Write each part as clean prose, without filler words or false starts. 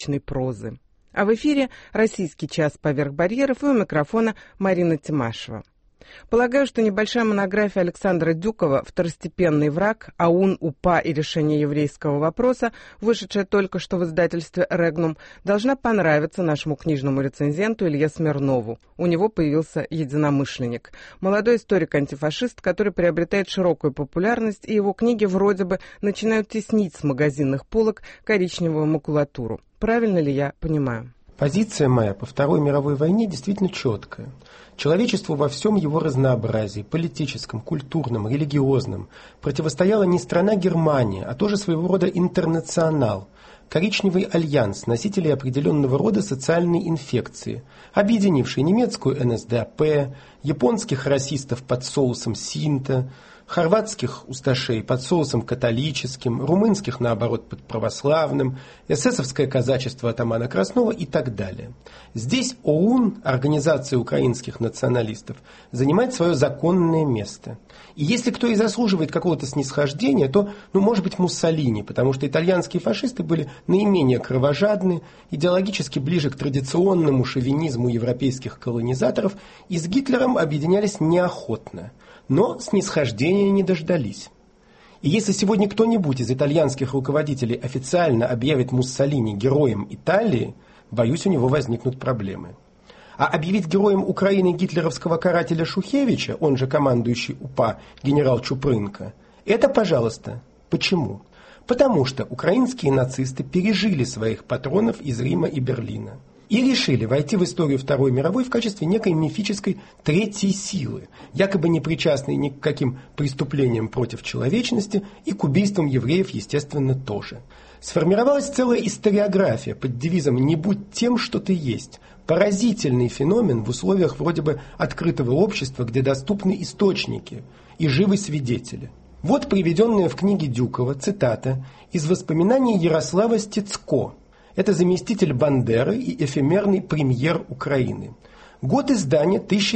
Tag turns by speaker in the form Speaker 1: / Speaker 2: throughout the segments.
Speaker 1: научной прозы. А в эфире «Российский час поверх барьеров» и у микрофона Марина Тимашева. Полагаю, что небольшая монография Александра Дюкова «Второстепенный враг. АУН, УПА и решение еврейского вопроса», вышедшая только что в издательстве «Регнум», должна понравиться нашему книжному рецензенту Илье Смирнову. У него появился единомышленник. Молодой историк-антифашист, который приобретает широкую популярность, и его книги вроде бы начинают теснить с магазинных полок коричневую макулатуру. Правильно ли я понимаю?
Speaker 2: Позиция моя по Второй мировой войне действительно четкая. Человечеству во всем его разнообразии, политическом, культурном, религиозном, противостояла не страна Германия, а тоже своего рода интернационал, коричневый альянс носителей определенного рода социальной инфекции, объединивший немецкую НСДАП, японских расистов под соусом синта, хорватских усташей под соусом католическим, румынских, наоборот, под православным, эсэсовское казачество атамана Краснова и так далее. Здесь ОУН, Организация украинских националистов, занимает свое законное место. И если кто и заслуживает какого-то снисхождения, то, может быть, Муссолини, потому что итальянские фашисты были наименее кровожадны, идеологически ближе к традиционному шовинизму европейских колонизаторов и с Гитлером объединялись неохотно. Но снисхождения не дождались. И если сегодня кто-нибудь из итальянских руководителей официально объявит Муссолини героем Италии, боюсь, у него возникнут проблемы. А объявить героем Украины гитлеровского карателя Шухевича, он же командующий УПА генерал Чупрынко, это, пожалуйста. Почему? Потому что украинские нацисты пережили своих патронов из Рима и Берлина. И решили войти в историю Второй мировой в качестве некой мифической третьей силы, якобы не причастной ни к каким преступлениям против человечности и к убийствам евреев, естественно, тоже. Сформировалась целая историография под девизом «Не будь тем, что ты есть». Поразительный феномен в условиях вроде бы открытого общества, где доступны источники и живы свидетели. Вот приведенная в книге Дюкова цитата из воспоминаний Ярослава Стецко. Это заместитель Бандеры и эфемерный премьер Украины. Год издания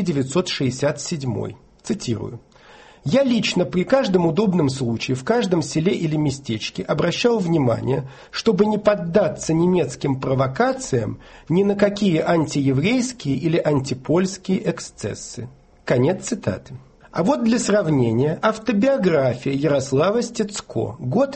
Speaker 2: 1967. Цитирую. «Я лично при каждом удобном случае, в каждом селе или местечке обращал внимание, чтобы не поддаться немецким провокациям ни на какие антиеврейские или антипольские эксцессы». Конец цитаты. А вот для сравнения автобиография Ярослава Стецко. Год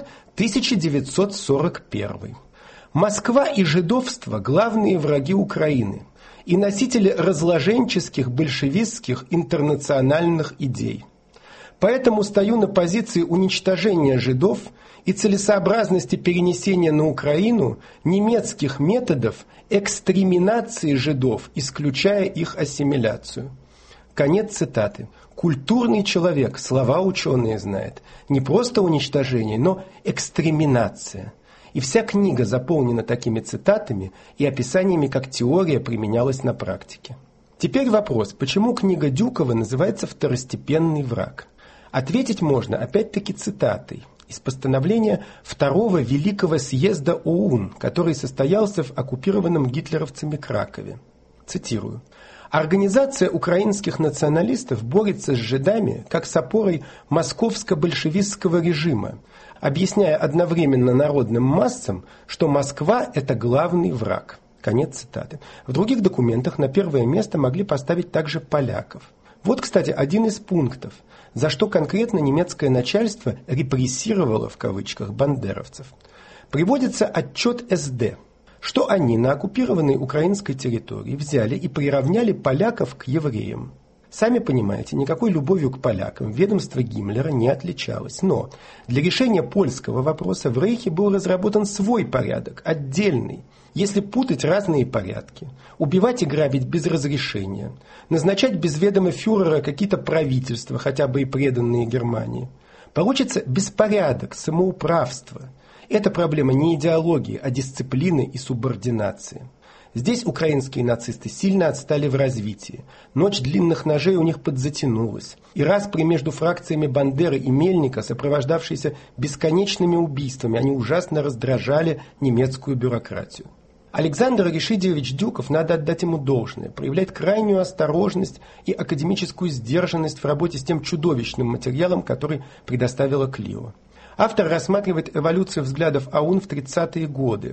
Speaker 2: 1941. Москва и жидовство – главные враги Украины и носители разложенческих большевистских интернациональных идей. Поэтому стою на позиции уничтожения жидов и целесообразности перенесения на Украину немецких методов экстреминации жидов, исключая их ассимиляцию. Конец цитаты. Культурный человек, слова ученые знает, не просто уничтожение, но экстреминация. И вся книга заполнена такими цитатами и описаниями, как теория применялась на практике. Теперь вопрос, почему книга Дюкова называется «Второстепенный враг»? Ответить можно опять-таки цитатой из постановления Второго Великого съезда ОУН, который состоялся в оккупированном гитлеровцами Кракове. Цитирую. «Организация украинских националистов борется с жидами, как с опорой московско-большевистского режима, объясняя одновременно народным массам, что Москва – это главный враг». Конец цитаты. В других документах на первое место могли поставить также поляков. Вот, кстати, один из пунктов, за что конкретно немецкое начальство «репрессировало» в кавычках бандеровцев. Приводится отчет СД, что они на оккупированной украинской территории взяли и приравняли поляков к евреям. Сами понимаете, никакой любовью к полякам ведомство Гиммлера не отличалось. Но для решения польского вопроса в Рейхе был разработан свой порядок, отдельный. Если путать разные порядки, убивать и грабить без разрешения, назначать без ведома фюрера какие-то правительства, хотя бы и преданные Германии, получится беспорядок, самоуправство. Это проблема не идеологии, а дисциплины и субординации. Здесь украинские нацисты сильно отстали в развитии. Ночь длинных ножей у них подзатянулась. И распри между фракциями Бандеры и Мельника, сопровождавшиеся бесконечными убийствами, они ужасно раздражали немецкую бюрократию. Александр Ришидиевич Дюков, надо отдать ему должное, проявляет крайнюю осторожность и академическую сдержанность в работе с тем чудовищным материалом, который предоставила Клио. Автор рассматривает эволюцию взглядов АУН в 30-е годы,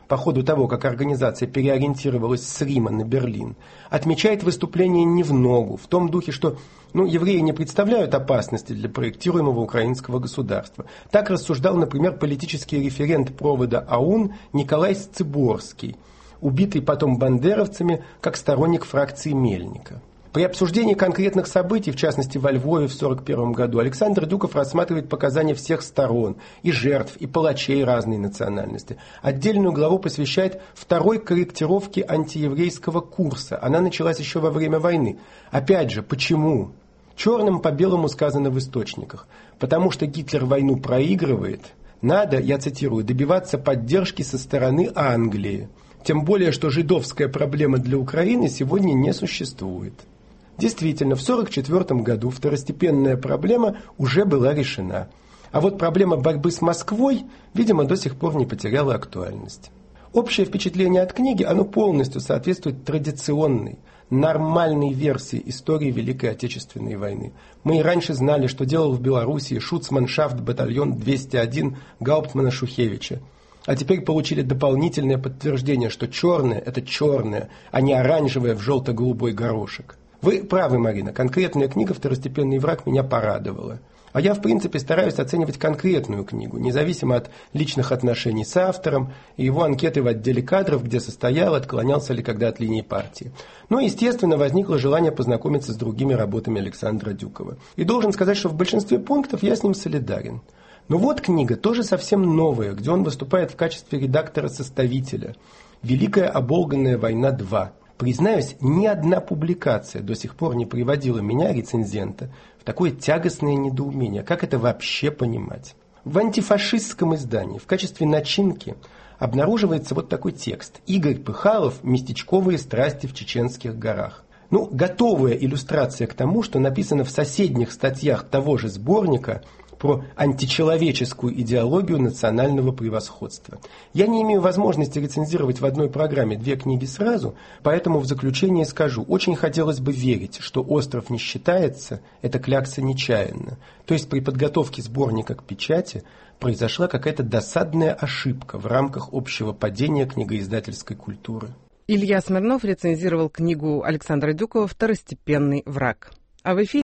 Speaker 2: по ходу того, как организация переориентировалась с Рима на Берлин, отмечает выступление не в ногу, в том духе, что евреи не представляют опасности для проектируемого украинского государства. Так рассуждал, например, политический референт провода АУН Николай Сциборский, убитый потом бандеровцами как сторонник фракции Мельника. При обсуждении конкретных событий, в частности во Львове в 1941 году, Александр Дюков рассматривает показания всех сторон, и жертв, и палачей разной национальности. Отдельную главу посвящает второй корректировке антиеврейского курса. Она началась еще во время войны. Опять же, почему? Черным по белому сказано в источниках. Потому что Гитлер войну проигрывает, надо, я цитирую, добиваться поддержки со стороны Англии. Тем более, что жидовская проблема для Украины сегодня не существует. Действительно, в 1944 году второстепенная проблема уже была решена. А вот проблема борьбы с Москвой, видимо, до сих пор не потеряла актуальность. Общее впечатление от книги, оно полностью соответствует традиционной, нормальной версии истории Великой Отечественной войны. Мы и раньше знали, что делал в Белоруссии шуцманшафт батальон 201 Гауптмана Шухевича. А теперь получили дополнительное подтверждение, что черное – это черное, а не оранжевое в желто-голубой горошек. Вы правы, Марина, конкретная книга «Второстепенный враг» меня порадовала. А я, в принципе, стараюсь оценивать конкретную книгу, независимо от личных отношений с автором и его анкеты в отделе кадров, где состоял, отклонялся ли когда от линии партии. Но, естественно, возникло желание познакомиться с другими работами Александра Дюкова. И должен сказать, что в большинстве пунктов я с ним солидарен. Но вот книга, тоже совсем новая, где он выступает в качестве редактора-составителя. «Великая оболганная война 2». Признаюсь, ни одна публикация до сих пор не приводила меня, рецензента, в такое тягостное недоумение. Как это вообще понимать? В антифашистском издании в качестве начинки обнаруживается вот такой текст. Игорь Пыхалов «Местечковые страсти в Чеченских горах». Готовая иллюстрация к тому, что написано в соседних статьях того же сборника про античеловеческую идеологию национального превосходства. Я не имею возможности рецензировать в одной программе две книги сразу, поэтому в заключение скажу, очень хотелось бы верить, что «Остров не считается» – это клякса нечаянно. То есть при подготовке сборника к печати произошла какая-то досадная ошибка в рамках общего падения книгоиздательской культуры.
Speaker 1: Илья Смирнов рецензировал книгу Александра Дюкова «Второстепенный враг». А в эфире